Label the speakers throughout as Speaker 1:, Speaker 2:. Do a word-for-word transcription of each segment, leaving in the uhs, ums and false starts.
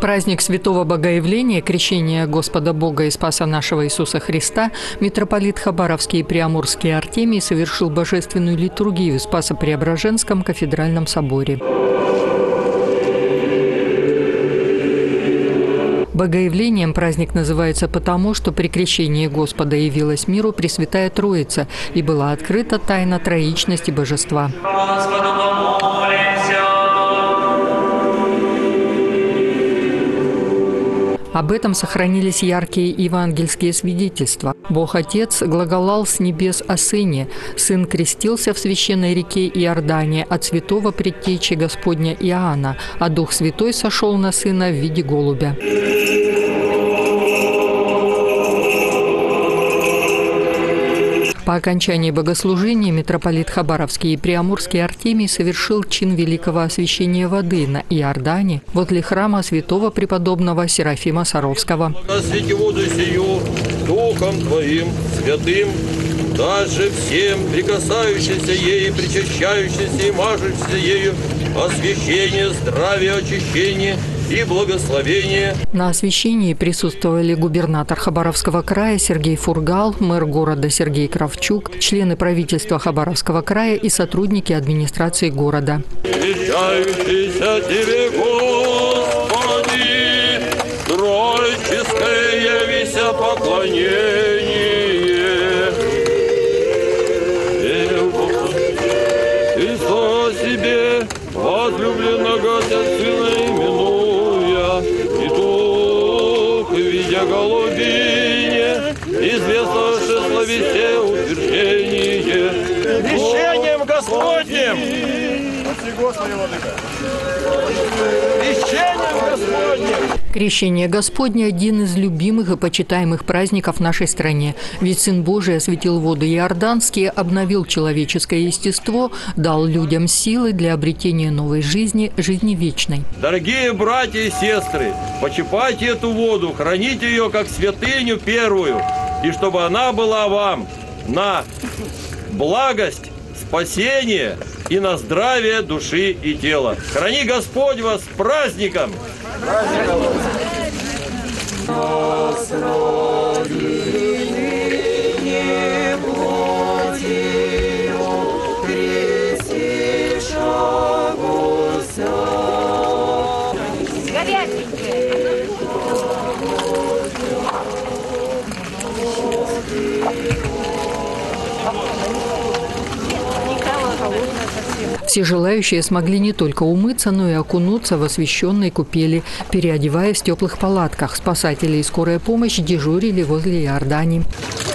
Speaker 1: праздник Святого Богоявления, крещения Господа Бога и Спаса нашего Иисуса Христа, митрополит Хабаровский и Приамурский Артемий совершил божественную литургию в Спасо-Преображенском кафедральном соборе. Богоявлением праздник называется потому, что при крещении Господа явилась миру Пресвятая Троица и была открыта тайна троичности Божества. Об этом сохранились яркие евангельские свидетельства. Бог Отец глаголал с небес о Сыне. Сын крестился в священной реке Иордане от святого предтечи Господня Иоанна, а Дух Святой сошел на Сына в виде голубя. По окончании богослужения митрополит Хабаровский и Приамурский Артемий совершил чин великого освящения воды на Иордане возле храма святого преподобного Серафима Саровского.
Speaker 2: «Освети воду сию Духом Твоим святым, даже всем прикасающимся ею, причащающимся и мажущимся ею, освящение, здравие, очищение и благословение».
Speaker 1: На освящении присутствовали губернатор Хабаровского края Сергей Фургал, мэр города Сергей Кравчук, члены правительства Хабаровского края и сотрудники администрации города.
Speaker 2: «Величающийся Тебе, Господи, троическое явися поклонение. Христос себе возлюбленного Сына именуя, и Дух, видя голубине, известно словесе утверждение. Крещением Господним! Крещением Господним!
Speaker 1: Крещение Господне – один из любимых и почитаемых праздников в нашей стране. Ведь Сын Божий осветил воды иорданские, обновил человеческое естество, дал людям силы для обретения новой жизни, жизни вечной.
Speaker 2: Дорогие братья и сестры, почитайте эту воду, храните ее как святыню первую, и чтобы она была вам на благость, спасение и на здравие души и тела. Храни Господь вас с праздником!
Speaker 1: Все желающие смогли не только умыться, но и окунуться в освященной купели, переодеваясь в теплых палатках. Спасатели и скорая помощь дежурили возле Иордани.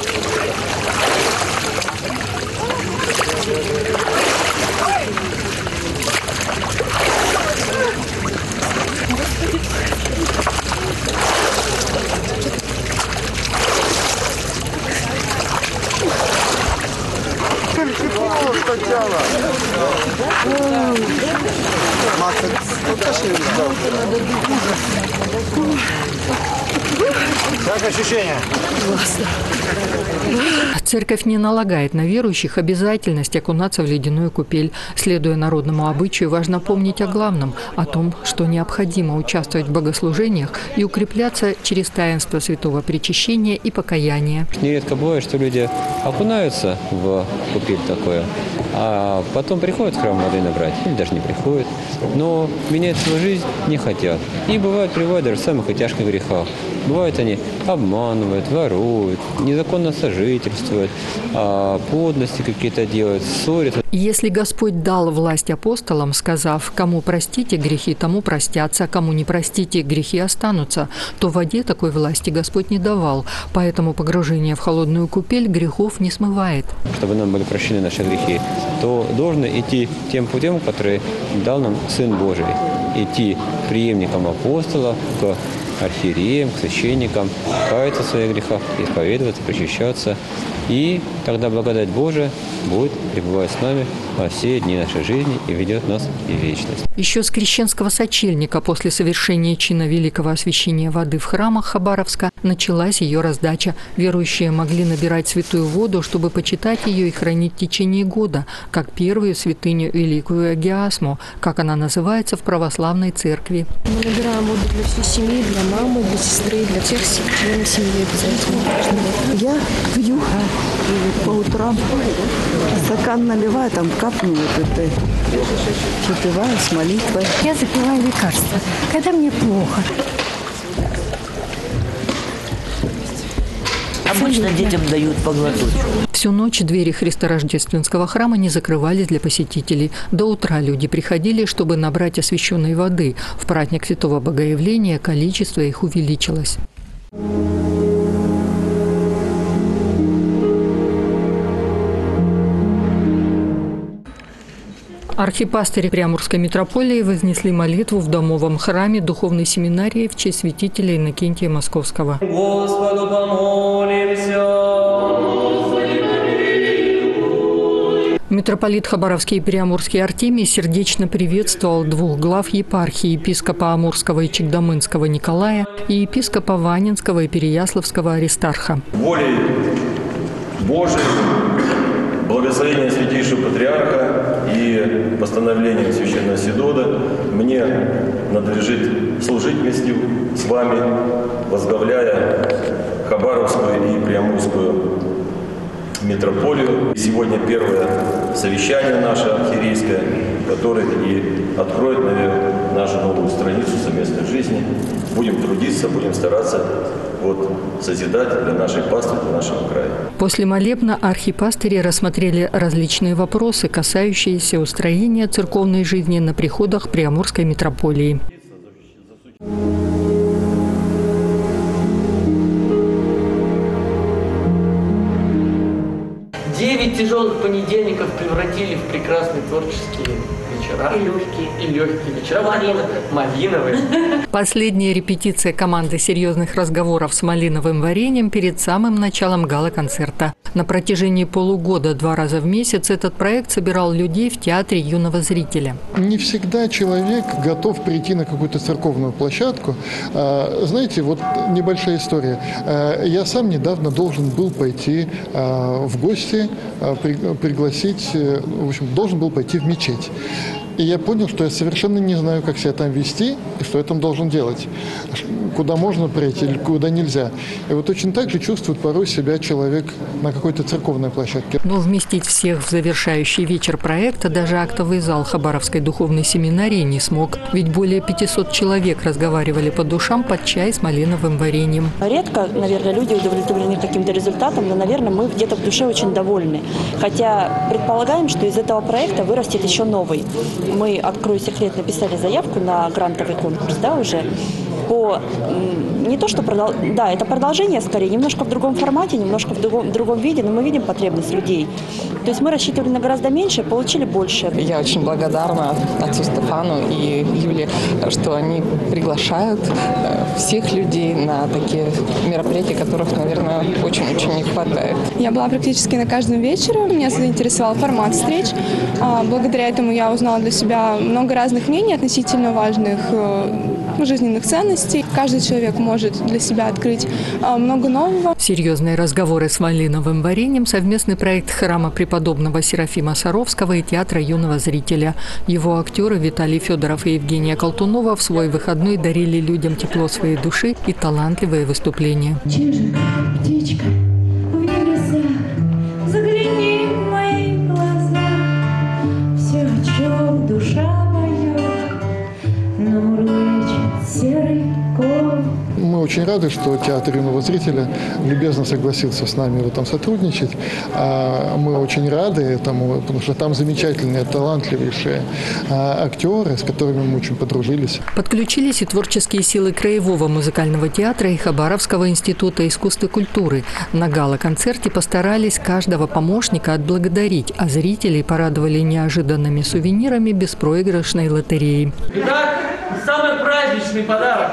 Speaker 3: Как ощущения?
Speaker 1: Церковь не налагает на верующих обязательность окунаться в ледяную купель. Следуя народному обычаю, важно помнить о главном – о том, что необходимо участвовать в богослужениях и укрепляться через таинство святого причащения и покаяния.
Speaker 4: Нередко бывает, что люди окунаются в купель такое, а потом приходят в храм воды набрать, или даже не приходят, но менять свою жизнь не хотят. И бывает, приводят даже в самых и тяжких грехах. Бывает, они обманывают, воруют, незаконно сожительствуют, подлости какие-то делают, ссорятся.
Speaker 1: Если Господь дал власть апостолам, сказав, кому простите грехи, тому простятся, кому не простите, грехи останутся, то в воде такой власти Господь не давал. Поэтому погружение в холодную купель грехов не смывает.
Speaker 4: Чтобы нам были прощены наши грехи, то должно идти тем путем, который дал нам Сын Божий. Идти преемником апостолов, к архиереям, к священникам, каяться в своих грехах, исповедоваться, причащаться. И тогда благодать Божия будет пребывать с нами во все дни нашей жизни и ведет нас в вечность.
Speaker 1: Еще с крещенского сочельника после совершения чина великого освящения воды в храмах Хабаровска Началась ее раздача. Верующие могли набирать святую воду, чтобы почитать ее и хранить в течение года, как первую святыню Великую Агиасму, как она называется в православной церкви.
Speaker 3: Мы набираем воду для всей семьи, для мамы, для сестры, для всех членов семьи обязательно.
Speaker 5: Я пью по утрам, стакан наливаю, там капну вот это, выпиваю с молитвой.
Speaker 6: Я запиваю лекарства, когда мне плохо.
Speaker 7: Обычно детям дают поглоточку.
Speaker 1: Всю ночь двери Христорождественского храма не закрывались для посетителей. До утра люди приходили, чтобы набрать освященной воды. В праздник Святого Богоявления количество их увеличилось. Архипастыри Приамурской митрополии вознесли молитву в домовом храме духовной семинарии в честь святителя Иннокентия Московского.
Speaker 8: Господу помолимся.
Speaker 1: Митрополит Хабаровский и Приамурский Артемий сердечно приветствовал двух глав епархии: епископа Амурского и Чикдамынского Николая и епископа Ванинского и Переяславского Аристарха.
Speaker 2: Волей Божией, благословением святейшего патриарха и постановлением Священного Синода мне надлежит служить вместе с вами, возглавляя Хабаровскую и Приамурскую митрополию. Сегодня первое совещание наше архиерейское, которое и откроет, наверное, нашу новую страницу совместной жизни. Будем трудиться, будем стараться вот, созидать для нашей паствы, для нашего края.
Speaker 1: После молебна архипастыри рассмотрели различные вопросы, касающиеся устроения церковной жизни на приходах Приамурской митрополии.
Speaker 7: Девять тяжелых понедельников превратили в прекрасные творческие вечера. И легкие. И легкие вечера. Малиновые. Малиновые.
Speaker 1: Последняя репетиция команды серьезных разговоров с малиновым вареньем перед самым началом гала-концерта. На протяжении полугода два раза в месяц этот проект собирал людей в театре юного зрителя.
Speaker 9: Не всегда человек готов прийти на какую-то церковную площадку. Знаете, вот небольшая история. Я сам недавно должен был пойти в гости, пригласить, в общем, должен был пойти в мечеть. И я понял, что я совершенно не знаю, как себя там вести и что я там должен делать. Куда можно прийти или куда нельзя. И вот точно так же чувствует порой себя человек на какой-то церковной площадке.
Speaker 1: Но вместить всех в завершающий вечер проекта даже актовый зал Хабаровской духовной семинарии не смог. Ведь более пятисот человек разговаривали по душам под чай с малиновым вареньем.
Speaker 10: Редко, наверное, люди удовлетворены каким-то результатом, но, наверное, мы где-то в душе очень довольны. Хотя предполагаем, что из этого проекта вырастет еще новый. Мы, открою секрет, написали заявку на грантовый конкурс, да, уже по не то, что продол... да, это продолжение скорее, немножко в другом формате, немножко в другом, в другом виде, но мы видим потребность людей. То есть мы рассчитывали на гораздо меньше, получили больше.
Speaker 11: Я очень благодарна отцу Стефану и Юле, что они приглашают всех людей на такие мероприятия, которых, наверное, очень-очень не хватает.
Speaker 3: Я была практически на каждом вечере, меня заинтересовал формат встреч. Благодаря этому я узнала для себя много разных мнений относительно важных жизненных ценностей. Каждый человек может для себя открыть много нового.
Speaker 1: Серьезные разговоры с малиновым вареньем – совместный проект храма преподобного Серафима Саровского и театра юного зрителя. Его актеры Виталий Федоров и Евгения Колтунова в свой выходной дарили людям тепло своей души и талантливые выступления.
Speaker 6: Чижик, птичка, в небесах, загляни в мои глаза. Все, о чем душа моя, намурлычет серый кот.
Speaker 9: Мы очень рады, что театр юного зрителя любезно согласился с нами в этом сотрудничать. Мы очень рады этому, потому что там замечательные, талантливейшие актеры, с которыми мы очень подружились.
Speaker 1: Подключились и творческие силы Краевого музыкального театра и Хабаровского института искусств и культуры. На гала-концерте постарались каждого помощника отблагодарить, а зрителей порадовали неожиданными сувенирами беспроигрышной лотереи.
Speaker 7: Итак, самый праздничный подарок.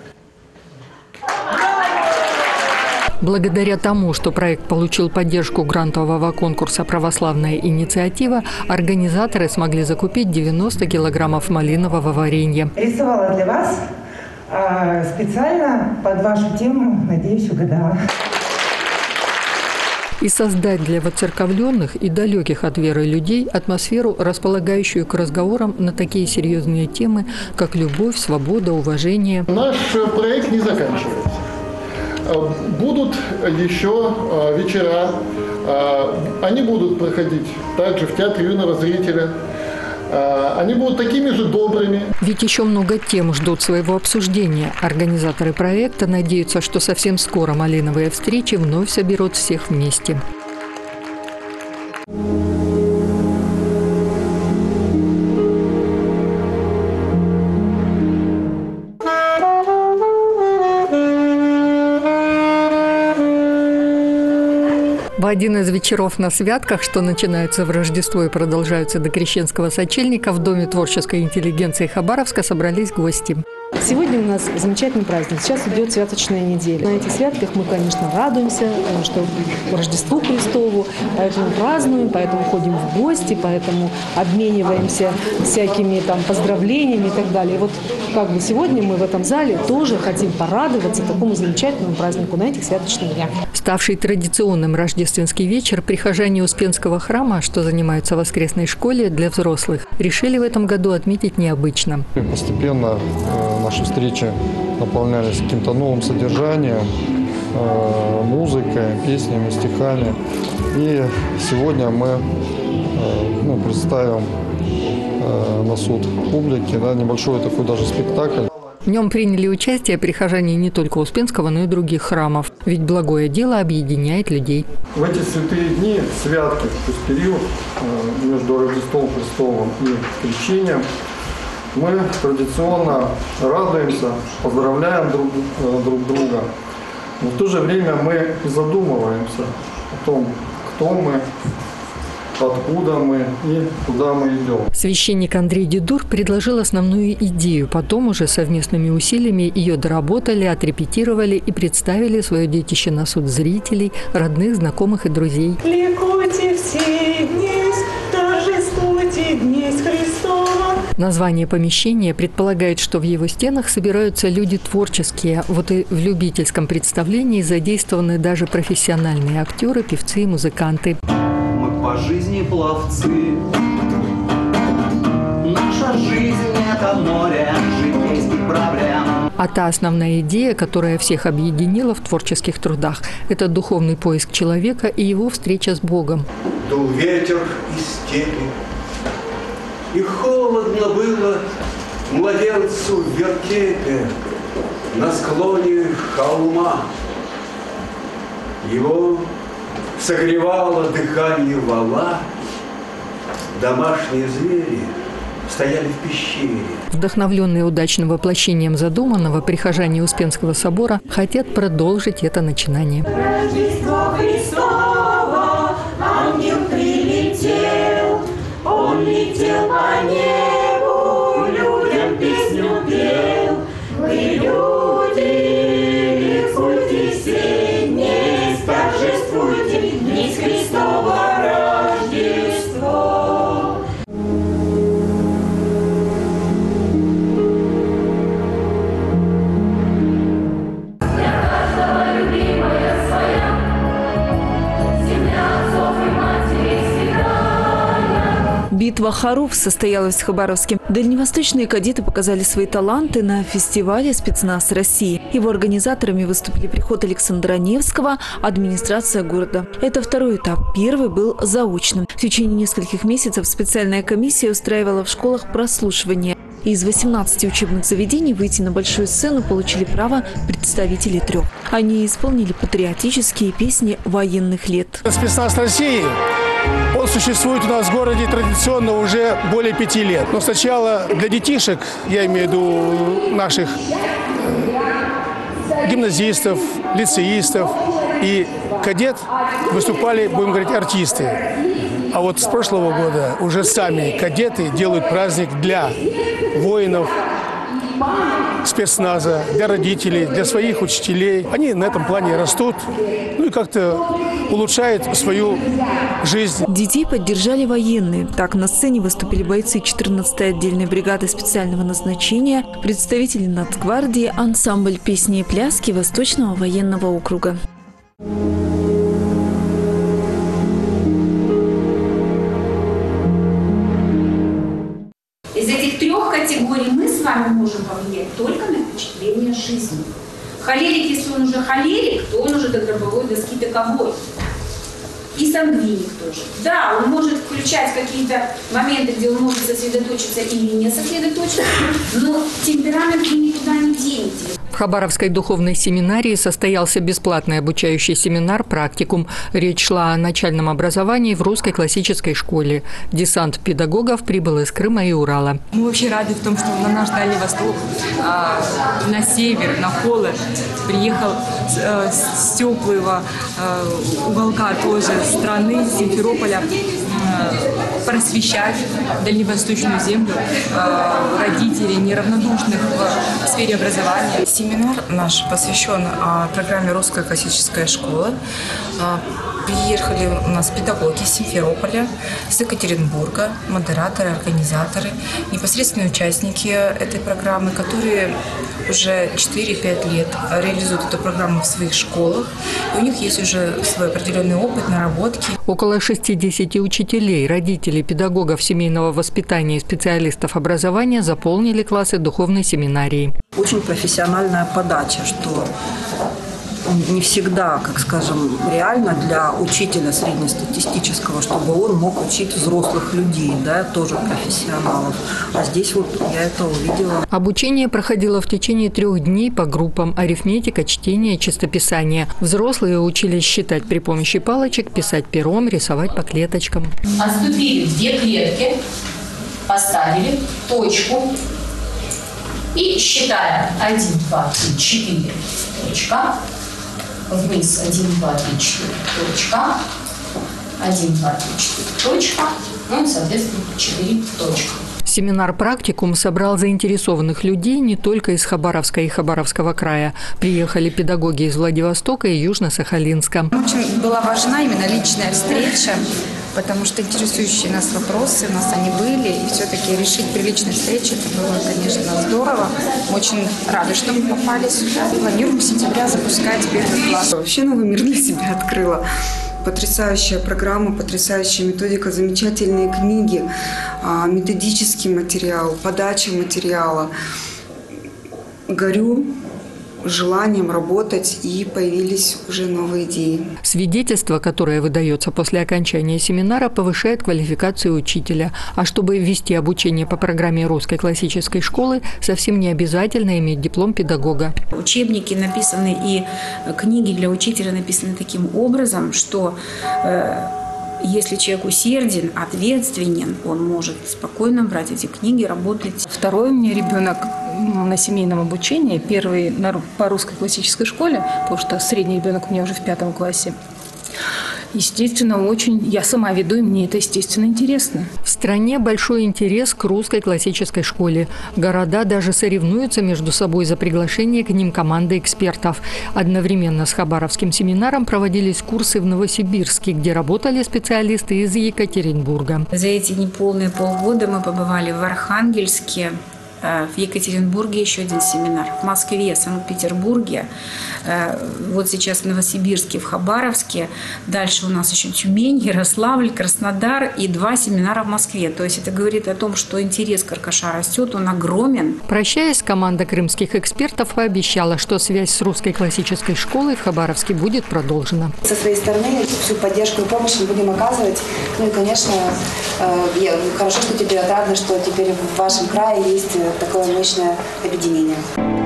Speaker 1: Благодаря тому, что проект получил поддержку грантового конкурса «Православная инициатива», организаторы смогли закупить девяносто килограммов малинового варенья.
Speaker 5: Рисовала для вас
Speaker 12: А специально под вашу тему, надеюсь, угадала.
Speaker 1: И создать для воцерковленных и далеких от веры людей атмосферу, располагающую к разговорам на такие серьезные темы, как любовь, свобода, уважение.
Speaker 9: Наш проект не заканчивается. Будут еще вечера. Они будут проходить также в Театре юного зрителя. Они будут такими же добрыми.
Speaker 1: Ведь еще много тем ждут своего обсуждения. Организаторы проекта надеются, что совсем скоро малиновые встречи вновь соберут всех вместе. В один из вечеров на святках, что начинаются в Рождество и продолжаются до Крещенского сочельника, в Доме творческой интеллигенции Хабаровска собрались гости.
Speaker 13: Сегодня у нас замечательный праздник. Сейчас идет святочная неделя. На этих святках мы, конечно, радуемся, потому что Рождеству Христову, поэтому празднуем, поэтому ходим в гости, поэтому обмениваемся всякими там поздравлениями и так далее. И вот как бы сегодня мы в этом зале тоже хотим порадоваться такому замечательному празднику на этих святочных днях.
Speaker 1: Ставший традиционным рождественский вечер прихожане Успенского храма, что занимаются в воскресной школе для взрослых, решили в этом году отметить необычно.
Speaker 14: Постепенно наши встречи наполнялись каким-то новым содержанием, музыкой, песнями, стихами. И сегодня мы ну, представим на суд публики да, небольшой такой даже спектакль.
Speaker 1: В нем приняли участие прихожане не только Успенского, но и других храмов. Ведь благое дело объединяет людей.
Speaker 14: В эти святые дни, святки, то есть период между Рождеством Христовым и Крещением, мы традиционно радуемся, поздравляем друг, друг друга. Но в то же время мы задумываемся о том, кто мы, откуда мы и куда мы идем.
Speaker 1: Священник Андрей Дедур предложил основную идею. Потом уже совместными усилиями ее доработали, отрепетировали и представили свое детище на суд зрителей, родных, знакомых и друзей.
Speaker 6: Ликуйте все дни, торжествуйте дни Христова.
Speaker 1: Название помещения предполагает, что в его стенах собираются люди творческие. Вот и в любительском представлении задействованы даже профессиональные актеры, певцы и музыканты.
Speaker 15: Мы по жизни пловцы. Наша жизнь – это море житейских проблем.
Speaker 1: А та основная идея, которая всех объединила в творческих трудах – это духовный поиск человека и его встреча с Богом.
Speaker 16: Дул ветер из степи, и холодно было младенцу в вертепе на склоне холма. Его согревало дыхание вала, домашние звери стояли в пещере.
Speaker 1: Вдохновленные удачным воплощением задуманного, прихожане Успенского собора хотят продолжить это начинание.
Speaker 6: Рождество Христово, ангел прилетел, он летел по небу, людям песню пел. Вы, люди, ликуйте все дни, торжествуйте дни Христово Рождество.
Speaker 17: Битва хоров состоялась в Хабаровске. Дальневосточные кадеты показали свои таланты на фестивале «Спецназ России». Его организаторами выступили приход Александра Невского, администрация города. Это второй этап. Первый был заочным. В течение нескольких месяцев специальная комиссия устраивала в школах прослушивание. Из восемнадцати учебных заведений выйти на большую сцену получили право представители трех. Они исполнили патриотические песни военных лет.
Speaker 18: «Спецназ России» он существует у нас в городе традиционно уже более пяти лет. Но сначала для детишек, я имею в виду наших гимназистов, лицеистов и кадет, выступали, будем говорить, артисты. А вот с прошлого года уже сами кадеты делают праздник для воинов, спецназа, для родителей, для своих учителей. Они на этом плане растут, ну и как-то улучшают свою жизнь.
Speaker 17: Детей поддержали военные. Так на сцене выступили бойцы четырнадцатой отдельной бригады специального назначения, представители Нацгвардии, ансамбль песни и пляски Восточного военного округа.
Speaker 19: Из этих трех категорий мы с вами можем повлиять только на впечатление жизни. Холерик, если он уже холерик, то он уже до гробовой доски таковой. И сангвиник тоже. Да, он может включать какие-то моменты, где он может сосредоточиться или не сосредоточиться, но темперамент вы никуда не денете.
Speaker 1: В Хабаровской духовной семинарии состоялся бесплатный обучающий семинар «Практикум». Речь шла о начальном образовании в русской классической школе. Десант педагогов прибыл из Крыма и Урала.
Speaker 20: Мы вообще рады в том, что на наш Дальний Восток, на север, на холод приехал с теплого уголка тоже страны, Симферополя, просвещать дальневосточную землю родителей, неравнодушных в сфере образования.
Speaker 21: Семинар наш посвящен программе «Русская классическая школа». Приехали у нас педагоги из Симферополя, с Екатеринбурга, модераторы, организаторы, непосредственные участники этой программы, которые уже четыре-пять лет реализуют эту программу в своих школах. И у них есть уже свой определенный опыт, наработки.
Speaker 1: Около шестидесяти учителей, родителей, педагогов семейного воспитания и специалистов образования заполнили классы духовной семинарии.
Speaker 22: Очень профессиональная подача, что не всегда, как скажем, реально для учителя среднестатистического, чтобы он мог учить взрослых людей, да, тоже профессионалов. А здесь вот я это увидела.
Speaker 1: Обучение проходило в течение трех дней по группам: арифметика, чтение, чистописание. Взрослые учились считать при помощи палочек, писать пером, рисовать по клеточкам.
Speaker 19: Отступили две клетки, поставили точку и считаем один, два, три, четыре, точка. Вниз один, два, три, четыре, точка. один, два, три, четыре, точка. Ну и, соответственно, четыре точка.
Speaker 1: Семинар «Практикум» собрал заинтересованных людей не только из Хабаровска и Хабаровского края. Приехали педагоги из Владивостока и Южно-Сахалинска.
Speaker 23: Очень была важна именно личная встреча, потому что интересующие нас вопросы, у нас они были, и все-таки решить при личной встрече, это было, конечно, здорово. Мы очень рады, что мы попали сюда. Планируем в сентябре запускать первый класс.
Speaker 24: Вообще новый мир для себя открыла. Потрясающая программа, потрясающая методика, замечательные книги, методический материал, подача материала. Горю желанием работать, и появились уже новые идеи.
Speaker 1: Свидетельство, которое выдается после окончания семинара, повышает квалификацию учителя. А чтобы вести обучение по программе русской классической школы, совсем не обязательно иметь диплом педагога.
Speaker 19: Учебники написаны и книги для учителя написаны таким образом, что э, если человек усерден, ответственен, он может спокойно брать эти книги, работать.
Speaker 13: Второй у меня ребенок на семейном обучении, первый по русской классической школе, потому что средний ребенок у меня уже в пятом классе. Естественно, очень я сама веду, и мне это, естественно, интересно.
Speaker 1: В стране большой интерес к русской классической школе. Города даже соревнуются между собой за приглашение к ним команды экспертов. Одновременно с Хабаровским семинаром проводились курсы в Новосибирске, где работали специалисты из Екатеринбурга.
Speaker 19: За эти неполные полгода мы побывали в Архангельске, в Екатеринбурге еще один семинар, в Москве, Санкт-Петербурге, вот сейчас в Новосибирске, в Хабаровске, дальше у нас еще Тюмень, Ярославль, Краснодар и два семинара в Москве. То есть это говорит о том, что интерес к эр ка ша растет, он огромен.
Speaker 1: Прощаясь, команда крымских экспертов пообещала, что связь с русской классической школой в Хабаровске будет продолжена.
Speaker 25: Со своей стороны всю поддержку и помощь мы будем оказывать. Ну и, конечно, хорошо, что тебе отрадно, что теперь в вашем крае есть такое мощное объединение.